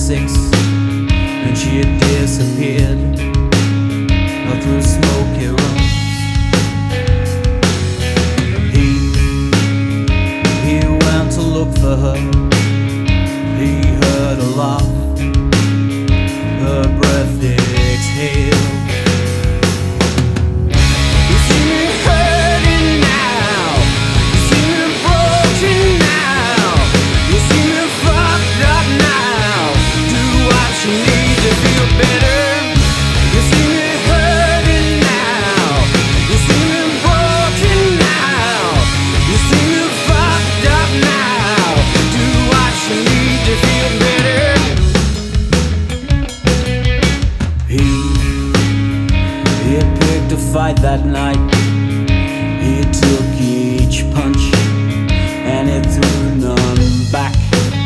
6, and she had disappeared through smoky rooms. He went to look for her. He heard a laugh, her breath exhaled. You see me hurting now, you see me broken now, you see me fucked up now. Do what you need to feel better. You see me hurting now, you see me broken now, you see me fucked up now. Do what you need to feel better. He had picked a fight that night. He took each punch and it threw none back.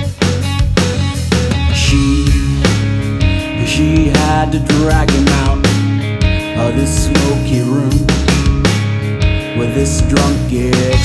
She had to drag him out of this smoky room with this drunk